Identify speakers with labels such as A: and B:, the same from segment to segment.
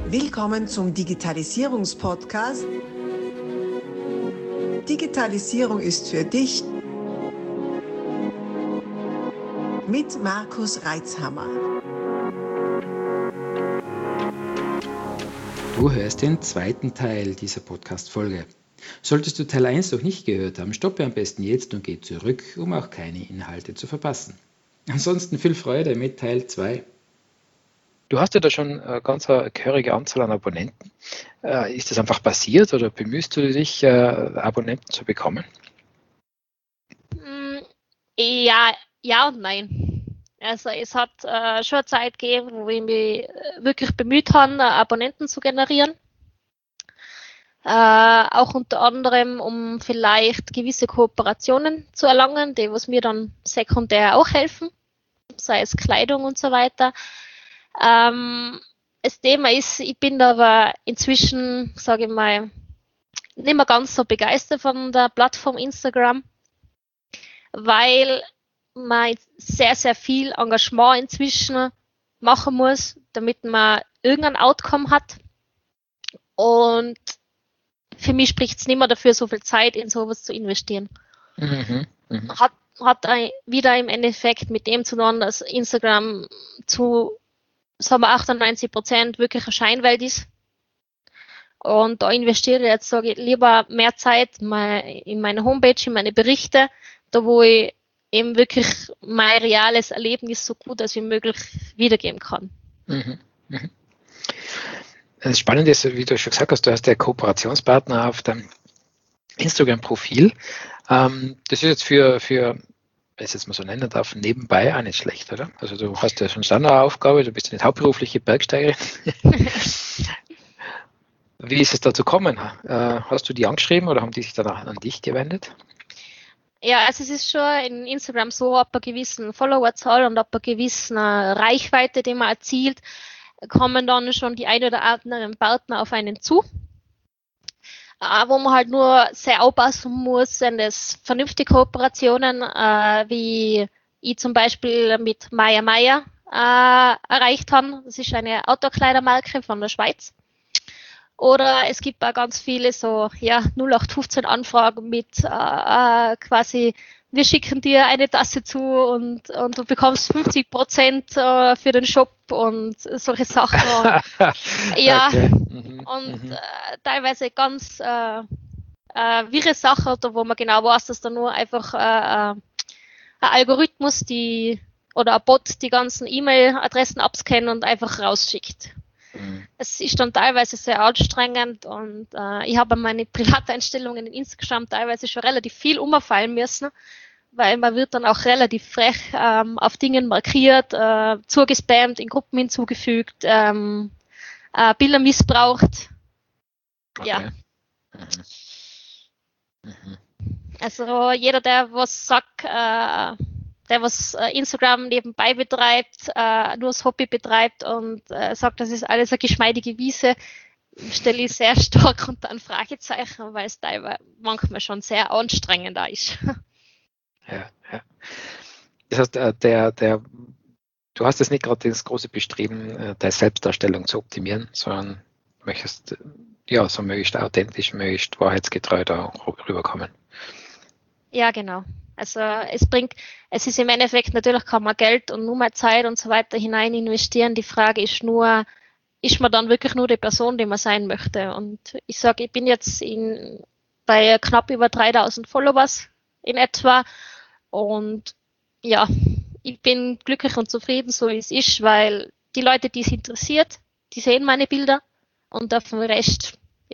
A: Willkommen zum Digitalisierungspodcast. Digitalisierung ist für dich mit Markus Reitzhammer.
B: Du hörst den zweiten Teil dieser Podcast-Folge. Solltest du Teil 1 noch nicht gehört haben, stoppe am besten jetzt und geh zurück, um auch keine Inhalte zu verpassen. Ansonsten viel Freude mit Teil 2. Du hast ja da schon eine ganz gehörige Anzahl an Abonnenten. Ist das einfach passiert oder bemühst du dich, Abonnenten zu bekommen?
C: Ja und nein. Also es hat schon eine Zeit gegeben, wo ich mich wirklich bemüht habe, Abonnenten zu generieren. Auch unter anderem, um vielleicht gewisse Kooperationen zu erlangen, die was mir dann sekundär auch helfen, sei es Kleidung und so weiter. Das Thema ist, ich bin aber inzwischen, sage ich mal, nicht mehr ganz so begeistert von der Plattform Instagram, weil man sehr, sehr viel Engagement inzwischen machen muss, damit man irgendein Outcome hat. Und für mich spricht es nicht mehr dafür, so viel Zeit in sowas zu investieren. Hat wieder im Endeffekt mit dem zu tun, dass Instagram zu, sagen wir, 98% wirklich eine Scheinwelt ist. Und da investiere ich jetzt, sage ich, lieber mehr Zeit in meine Homepage, in meine Berichte, da wo ich eben wirklich mein reales Erlebnis so gut als wie möglich wiedergeben kann.
B: Das Spannende ist, wie du schon gesagt hast, du hast ja Kooperationspartner auf deinem Instagram-Profil. Das ist jetzt für, wenn ich es jetzt mal so nennen darf, nebenbei auch nicht schlecht, oder? Also du hast ja schon eine Aufgabe, du bist ja nicht hauptberufliche Bergsteigerin. Wie ist es dazu gekommen? Hast du die angeschrieben oder haben die sich dann an dich gewendet?
C: Ja, also es ist schon in Instagram so, ab einer gewissen Followerzahl und ab einer gewissen Reichweite, die man erzielt, kommen dann schon die ein oder anderen Partner auf einen zu. Wo man halt nur sehr aufpassen muss, sind es vernünftige Kooperationen, wie ich zum Beispiel mit Maya erreicht habe. Das ist eine Outdoor-Kleidermarke von der Schweiz. Oder es gibt auch ganz viele so 0815 Anfragen mit quasi, wir schicken dir eine Tasse zu und du bekommst 50% für den Shop und solche Sachen. Ja, okay. Und teilweise ganz wirre Sachen, wo man genau weiß, dass da nur einfach ein Algorithmus oder ein Bot die ganzen E-Mail-Adressen abscannt und einfach rausschickt. Es ist dann teilweise sehr anstrengend und ich habe meine Privateinstellungen in Instagram teilweise schon relativ viel umfallen müssen, weil man wird dann auch relativ frech auf Dingen markiert, zugespammt, in Gruppen hinzugefügt, Bilder missbraucht. Okay. Ja. Also jeder, der was sagt, der was Instagram nebenbei betreibt, nur das Hobby betreibt und sagt, das ist alles eine geschmeidige Wiese, stelle ich sehr stark unter ein Fragezeichen, weil es teilweise manchmal schon sehr anstrengend da ist.
B: Ja. Das heißt, du hast jetzt nicht gerade das große Bestreben, deine Selbstdarstellung zu optimieren, sondern möchtest so möglichst authentisch, möglichst wahrheitsgetreu da rüberkommen.
C: Ja, genau. Also es ist im Endeffekt, natürlich kann man Geld und nur mehr Zeit und so weiter hinein investieren. Die Frage ist nur, ist man dann wirklich nur die Person, die man sein möchte? Und ich sage, ich bin jetzt bei knapp über 3000 Followers in etwa und ja, ich bin glücklich und zufrieden, so wie es ist, weil die Leute, die es interessiert, die sehen meine Bilder und auf den Rest,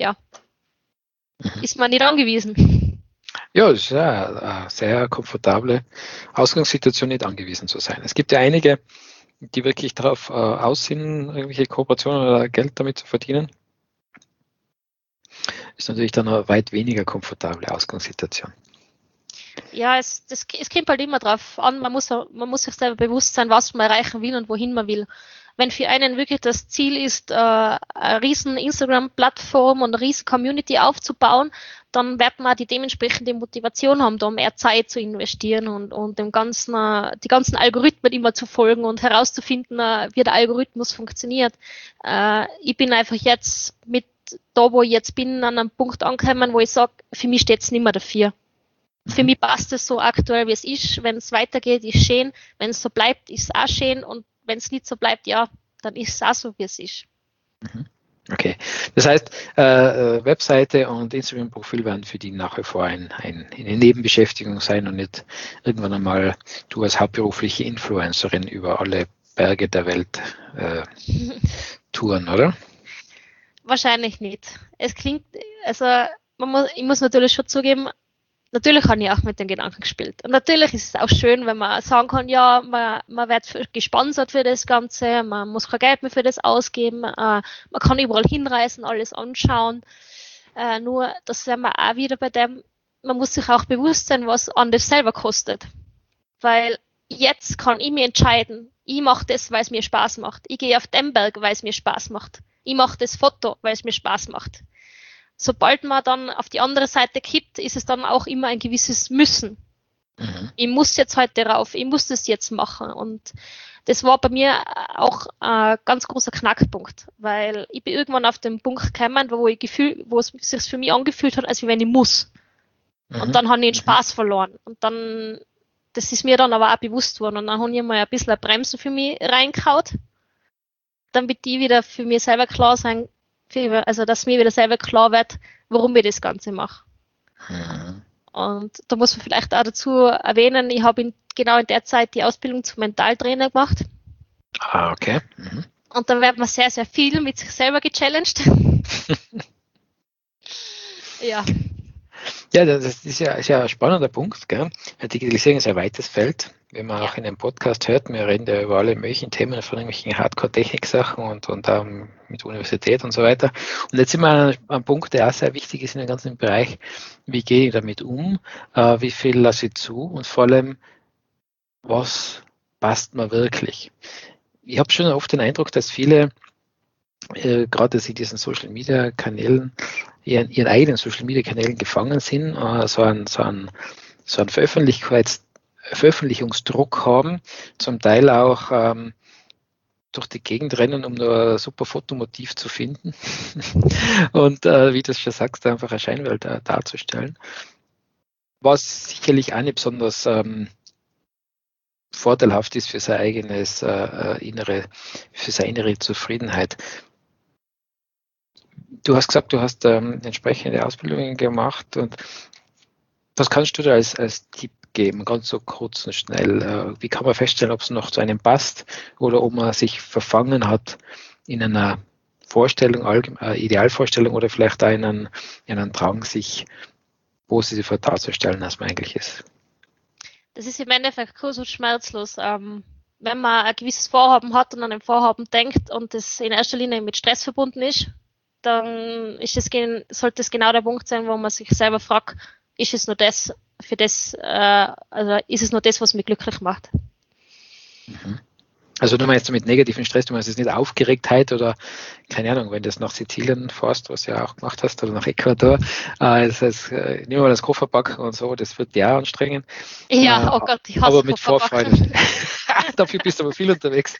C: ist man nicht angewiesen.
B: Ja, das ist ja eine sehr komfortable Ausgangssituation, nicht angewiesen zu sein. Es gibt ja einige, die wirklich darauf aus sind, irgendwelche Kooperationen oder Geld damit zu verdienen. Ist natürlich dann eine weit weniger komfortable Ausgangssituation.
C: Ja, es kommt halt immer drauf an, man muss sich selber bewusst sein, was man erreichen will und wohin man will. Wenn für einen wirklich das Ziel ist, eine riesen Instagram-Plattform und eine riesen Community aufzubauen, dann wird man die dementsprechende Motivation haben, da mehr Zeit zu investieren und die ganzen Algorithmen immer zu folgen und herauszufinden, wie der Algorithmus funktioniert. Ich bin einfach jetzt wo ich jetzt bin, an einem Punkt angekommen, wo ich sage, für mich steht es nicht mehr dafür. Für mich passt es so aktuell, wie es ist. Wenn es weitergeht, ist schön. Wenn es so bleibt, ist es auch schön. Und wenn es nicht so bleibt, ja, dann ist es auch so, wie es ist.
B: Okay, das heißt, Webseite und Instagram-Profil werden für die nach wie vor eine Nebenbeschäftigung sein und nicht irgendwann einmal du als hauptberufliche Influencerin über alle Berge der Welt touren, oder?
C: Wahrscheinlich nicht. Es klingt, also ich muss natürlich schon zugeben, natürlich habe ich auch mit den Gedanken gespielt. Und natürlich ist es auch schön, wenn man sagen kann, ja, man wird gesponsert für das Ganze, man muss kein Geld mehr für das ausgeben, man kann überall hinreisen, alles anschauen. Nur, das sind wir auch wieder bei dem, man muss sich auch bewusst sein, was an das selber kostet. Weil jetzt kann ich mir entscheiden, ich mache das, weil es mir Spaß macht. Ich gehe auf den Berg, weil es mir Spaß macht. Ich mache das Foto, weil es mir Spaß macht. Sobald man dann auf die andere Seite kippt, ist es dann auch immer ein gewisses Müssen. Ich muss jetzt heute rauf, ich muss das jetzt machen. Und das war bei mir auch ein ganz großer Knackpunkt, weil ich bin irgendwann auf den Punkt gekommen, wo es sich für mich angefühlt hat, als wenn ich muss. Und dann habe ich den Spaß verloren. Und dann, das ist mir dann aber auch bewusst worden. Und dann habe ich mal ein bisschen eine Bremse für mich reingehauen, damit die wieder für mich selber klar sein, also dass mir wieder selber klar wird, warum ich das Ganze mache. Und da muss man vielleicht auch dazu erwähnen, ich habe genau in der Zeit die Ausbildung zum Mentaltrainer gemacht.
B: Okay.
C: Und dann wird man sehr, sehr viel mit sich selber gechallenged. Ja.
B: Ja, das ist ja ein spannender Punkt, gell? Digitalisierung ist ein weites Feld. Wenn man auch in einem Podcast hört, wir reden ja über alle möglichen Themen, von irgendwelchen Hardcore-Technik-Sachen und auch mit Universität und so weiter. Und jetzt sind wir an einem Punkt, der auch sehr wichtig ist in dem ganzen Bereich. Wie gehe ich damit um? Wie viel lasse ich zu? Und vor allem, was passt mir wirklich? Ich habe schon oft den Eindruck, dass viele, gerade dass sie diesen Social-Media-Kanälen, ihren eigenen Social-Media-Kanälen gefangen sind, so einen Veröffentlichungsdruck haben, zum Teil auch durch die Gegend rennen, um nur ein super Fotomotiv zu finden und wie du es schon sagst, einfach eine Scheinwelt darzustellen. Was sicherlich auch nicht besonders vorteilhaft ist für sein eigenes für seine innere Zufriedenheit. Du hast gesagt, du hast entsprechende Ausbildungen gemacht und was kannst du da als Tipp geben, ganz so kurz und schnell? Wie kann man feststellen, ob es noch zu einem passt oder ob man sich verfangen hat in einer Vorstellung, Idealvorstellung oder vielleicht auch in einen Drang, sich positiver darzustellen, als man eigentlich ist?
C: Das ist im Endeffekt kurz und schmerzlos. Wenn man ein gewisses Vorhaben hat und an ein Vorhaben denkt und das in erster Linie mit Stress verbunden ist, dann sollte es genau der Punkt sein, wo man sich selber fragt, ist es nur das, also ist es nur das, was mich glücklich macht.
B: Also du meinst mit negativen Stress, du meinst jetzt nicht Aufgeregtheit oder, keine Ahnung, wenn du das nach Sizilien fährst, was du ja auch gemacht hast, oder nach Ecuador, das heißt, nimm mal das Kofferpacken und so, das wird dir auch anstrengend.
C: Ja, oh Gott, ich hasse
B: aber mit Vorfreude. Dafür bist du aber viel unterwegs.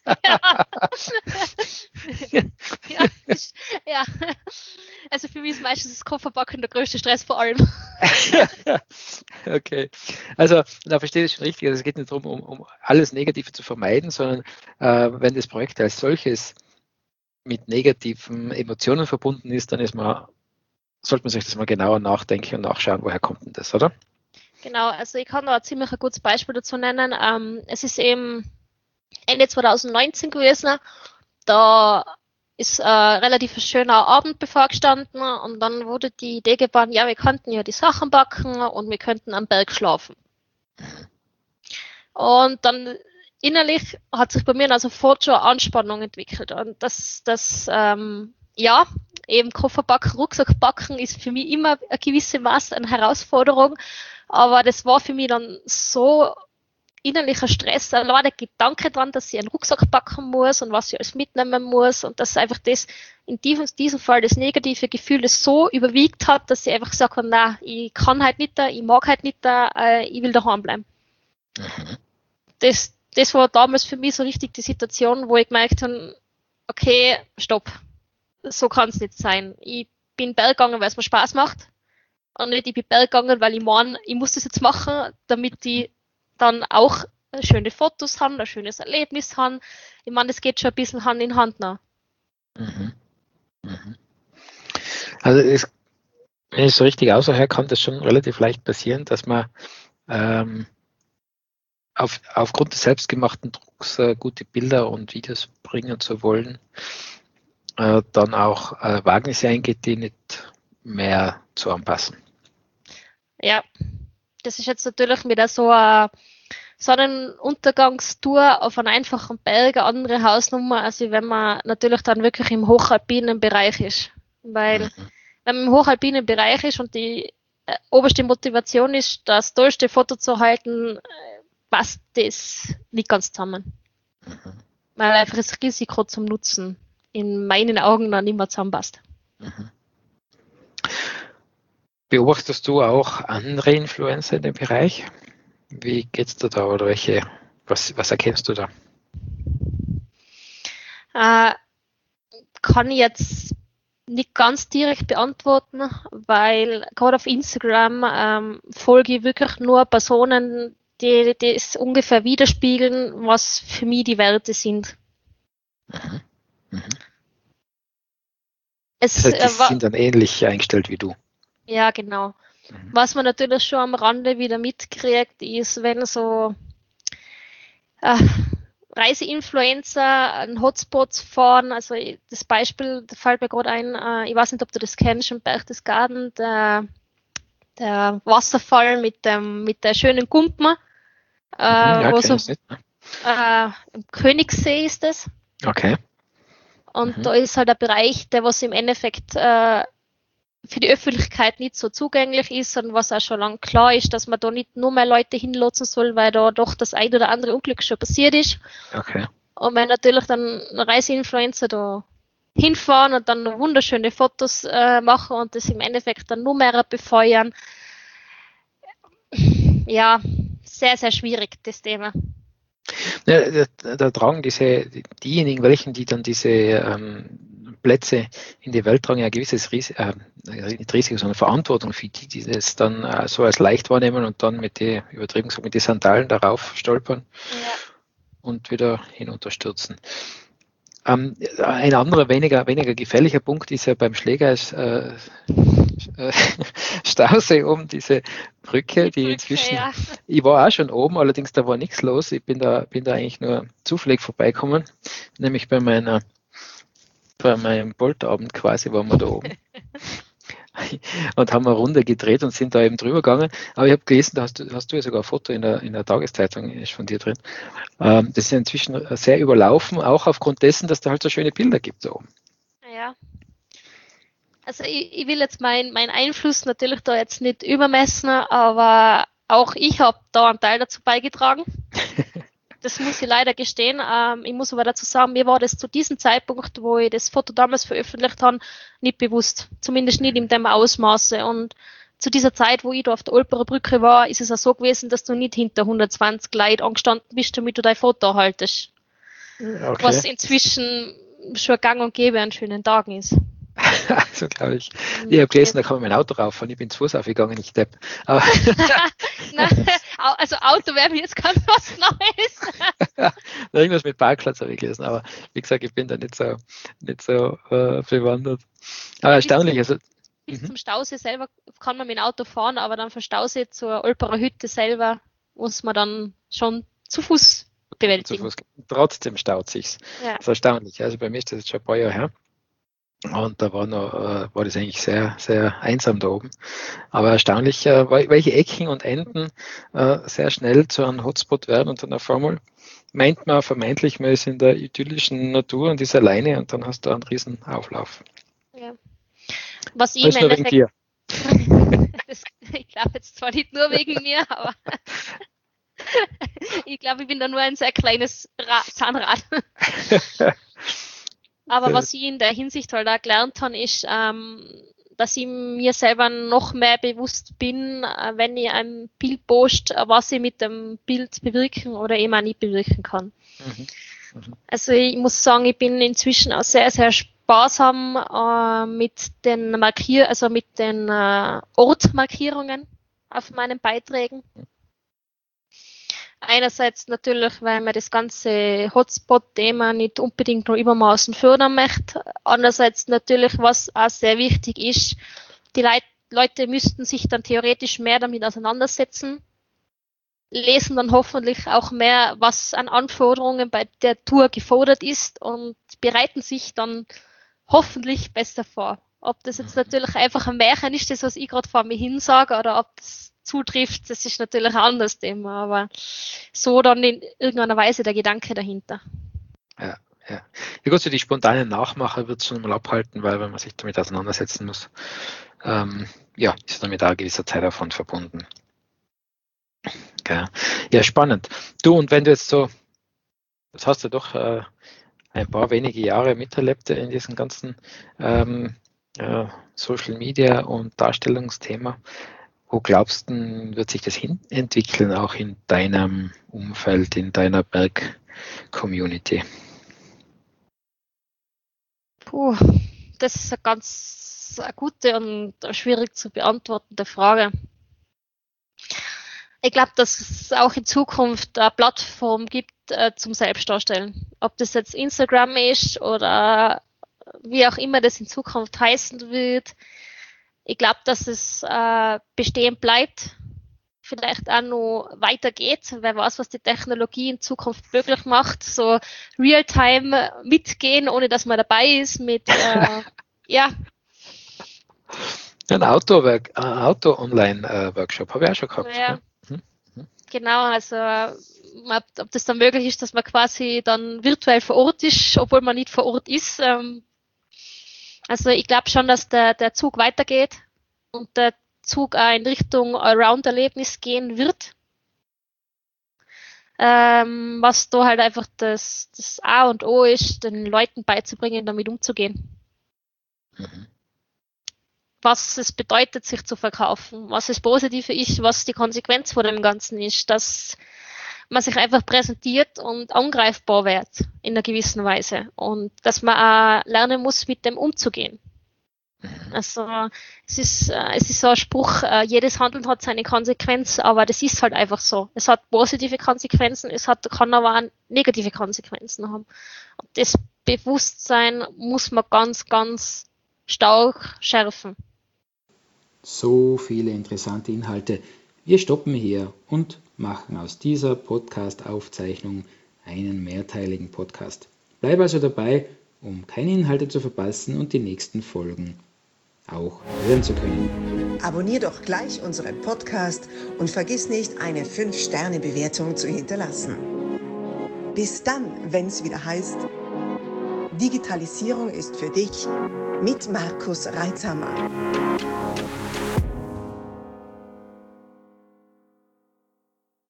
B: Ja. Also für mich ist meistens das Kofferpacken der größte Stress vor allem. Okay, also da verstehe ich schon richtig, also es geht nicht darum, um alles Negative zu vermeiden, sondern wenn das Projekt als solches mit negativen Emotionen verbunden ist, dann sollte man sich das mal genauer nachdenken und nachschauen, woher kommt denn das, oder?
C: Genau, also ich kann da ein ziemlich ein gutes Beispiel dazu nennen. Es ist eben Ende 2019 gewesen, da ist relativ ein schöner Abend bevorgestanden und dann wurde die Idee geboren, ja, wir könnten ja die Sachen backen und wir könnten am Berg schlafen. Und dann innerlich hat sich bei mir dann sofort schon Anspannung entwickelt und eben Kofferbacken, Rucksackbacken ist für mich immer ein gewisse Maß an Herausforderung, aber das war für mich dann so innerlicher Stress, allein der Gedanke dran, dass sie einen Rucksack packen muss und was sie alles mitnehmen muss und dass einfach das in diesem Fall das negative Gefühl das so überwiegt hat, dass sie einfach gesagt hat, nein, ich kann halt nicht da, ich mag halt nicht da, ich will daheim bleiben.
B: Mhm.
C: Das war damals für mich so richtig die Situation, wo ich gemerkt habe, okay, stopp, so kann es nicht sein. Ich bin Berg gegangen, weil es mir Spaß macht und nicht, ich bin Berg gegangen, weil ich meine, ich muss das jetzt machen, damit ich dann auch schöne Fotos haben, ein schönes Erlebnis haben. Ich meine, das geht schon ein bisschen Hand in Hand noch.
B: Mhm. Mhm. Also wenn ich es so richtig aushöre, kann das schon relativ leicht passieren, dass man aufgrund des selbstgemachten Drucks gute Bilder und Videos bringen zu wollen, dann auch Wagnisse eingeht, die nicht mehr zu anpassen.
C: Ja, das ist jetzt natürlich wieder so eine Sonnenuntergangstour auf einen einfachen Berg, eine andere Hausnummer, als wenn man natürlich dann wirklich im hochalpinen Bereich ist. Weil wenn man im hochalpinen Bereich ist und die oberste Motivation ist, das tollste Foto zu halten, passt das nicht ganz zusammen. Weil einfach das Risiko zum Nutzen in meinen Augen noch nicht mehr zusammenpasst.
B: Beobachtest du auch andere Influencer in dem Bereich? Wie geht's dir da oder was erkennst du da?
C: Kann ich jetzt nicht ganz direkt beantworten, weil gerade auf Instagram folge ich wirklich nur Personen, die das ungefähr widerspiegeln, was für mich die Werte sind.
B: Das heißt, die sind dann ähnlich eingestellt wie du.
C: Ja, genau. Was man natürlich schon am Rande wieder mitkriegt, ist, wenn so Reiseinfluencer an Hotspots fahren, also das Beispiel, da fällt mir gerade ein, ich weiß nicht, ob du das kennst, im Berchtesgaden, der Wasserfall mit der schönen Gumpen,
B: Ja,
C: wo so,
B: nicht, ne?
C: Im Königssee ist das.
B: Okay.
C: Und da ist halt ein Bereich, der was im Endeffekt für die Öffentlichkeit nicht so zugänglich ist und was auch schon lange klar ist, dass man da nicht nur mehr Leute hinlotsen soll, weil da doch das ein oder andere Unglück schon passiert ist.
B: Okay.
C: Und wenn natürlich dann Reiseinfluencer da hinfahren und dann wunderschöne Fotos machen und das im Endeffekt dann nur mehr befeuern, ja, sehr, sehr schwierig, das Thema.
B: Ja, da tragen diejenigen, die dann diese Plätze in die Welt tragen, ja ein gewisses Risiko, sondern Verantwortung für die das dann so als leicht wahrnehmen und dann mit die Sandalen darauf stolpern und wieder hinunterstürzen. Ein anderer, weniger gefährlicher Punkt ist ja beim Schläger ist Stausee oben, diese Brücke, die inzwischen, ja. Ich war auch schon oben, allerdings da war nichts los, ich bin da eigentlich nur zufällig vorbeikommen, nämlich bei meinem Polterabend quasi waren wir da oben und haben eine Runde gedreht und sind da eben drüber gegangen, aber ich habe gelesen, da hast du ja sogar ein Foto in der Tageszeitung, ist von dir drin, das ist inzwischen sehr überlaufen, auch aufgrund dessen, dass da halt so schöne Bilder gibt da oben.
C: Ja. Also ich will jetzt meinen Einfluss natürlich da jetzt nicht übermessen, aber auch ich habe da einen Teil dazu beigetragen. Das muss ich leider gestehen. Ich muss aber dazu sagen, mir war das zu diesem Zeitpunkt, wo ich das Foto damals veröffentlicht habe, nicht bewusst. Zumindest nicht in dem Ausmaße. Und zu dieser Zeit, wo ich da auf der Olperer Brücke war, ist es auch so gewesen, dass du nicht hinter 120 Leuten angestanden bist, damit du dein Foto haltest. Okay. Was inzwischen schon gang und gäbe an schönen Tagen ist.
B: Also glaube ich. Ich habe gelesen, da kann man mein Auto rauffahren. Ich bin zu Fuß aufgegangen, ich Depp.
C: Nein, also Auto wäre mir jetzt ganz was Neues.
B: Irgendwas mit Parkplatz habe ich gelesen, aber wie gesagt, ich bin da nicht so bewandert. Aber erstaunlich.
C: Bis zum Stausee selber kann man mit dem Auto fahren, aber dann vom Stausee zur Olperer Hütte selber muss man dann schon zu Fuß bewältigen.
B: Zu Fuß. Trotzdem staut sich's. Ja. Das ist erstaunlich. Also bei mir ist das jetzt schon ein paar Jahre her. Und da war das eigentlich sehr, sehr einsam da oben. Aber erstaunlich, welche Ecken und Enden sehr schnell zu einem Hotspot werden und dann auf einmal meint man vermeintlich, man ist in der idyllischen Natur und ist alleine und dann hast du einen riesen Auflauf.
C: Ja. Was ich
B: nur wegen dir.
C: Ich glaube jetzt zwar nicht nur wegen mir, aber Ich glaube, ich bin da nur ein sehr kleines Zahnrad. Aber was ich in der Hinsicht halt auch gelernt habe, ist, dass ich mir selber noch mehr bewusst bin, wenn ich ein Bild poste, was ich mit dem Bild bewirken oder eben auch nicht bewirken kann. Also ich muss sagen, ich bin inzwischen auch sehr, sehr sparsam mit den Ortmarkierungen auf meinen Beiträgen. Einerseits natürlich, weil man das ganze Hotspot-Thema nicht unbedingt noch übermaßen fördern möchte. Andererseits natürlich, was auch sehr wichtig ist, die Leute müssten sich dann theoretisch mehr damit auseinandersetzen, lesen dann hoffentlich auch mehr, was an Anforderungen bei der Tour gefordert ist und bereiten sich dann hoffentlich besser vor. Ob das jetzt natürlich einfach ein Märchen ist, das was ich gerade vor mir hin sage, oder ob das zutrifft, das ist natürlich ein anderes Thema, aber so dann in irgendeiner Weise der Gedanke dahinter.
D: Ja. Ja gut, so die spontanen Nachmacher wird es schon mal abhalten, weil wenn man sich damit auseinandersetzen muss, ist damit auch ein gewisser Zeitaufwand verbunden. Okay. Ja, spannend. Du, und wenn du jetzt so, das hast du doch ein paar wenige Jahre miterlebt in diesem ganzen Social Media und Darstellungsthema, wo glaubst du, wird sich das entwickeln, auch in deinem Umfeld, in deiner Berg-Community?
C: Puh, das ist eine gute und schwierig zu beantwortende Frage. Ich glaube, dass es auch in Zukunft eine Plattform gibt zum Selbstdarstellen. Ob das jetzt Instagram ist oder wie auch immer das in Zukunft heißen wird. Ich glaube, dass es bestehen bleibt, vielleicht auch noch weitergeht, wer weiß, was die Technologie in Zukunft möglich macht, so Realtime mitgehen, ohne dass man dabei ist, mit
D: Ein Auto-Online-Workshop habe ich auch schon gehabt.
C: Ja. Genau, also ob das dann möglich ist, dass man quasi dann virtuell vor Ort ist, obwohl man nicht vor Ort ist. Also ich glaube schon, dass der Zug weitergeht und der Zug auch in Richtung Allround-Erlebnis gehen wird. Was da halt einfach das A und O ist, den Leuten beizubringen, damit umzugehen. Was es bedeutet, sich zu verkaufen, was das Positive ist, was die Konsequenz von dem Ganzen ist, dass man sich einfach präsentiert und angreifbar wird in einer gewissen Weise und dass man auch lernen muss, mit dem umzugehen. Also es ist so ein Spruch, jedes Handeln hat seine Konsequenz, aber das ist halt einfach so. Es hat positive Konsequenzen, kann aber auch negative Konsequenzen haben. Und das Bewusstsein muss man ganz, ganz stark schärfen.
B: So viele interessante Inhalte. Wir stoppen hier und machen aus dieser Podcast-Aufzeichnung einen mehrteiligen Podcast. Bleib also dabei, um keine Inhalte zu verpassen und die nächsten Folgen auch hören zu können.
A: Abonnier doch gleich unseren Podcast und vergiss nicht, eine 5-Sterne-Bewertung zu hinterlassen. Bis dann, wenn es wieder heißt, Digitalisierung ist für dich mit Markus Reitzhammer.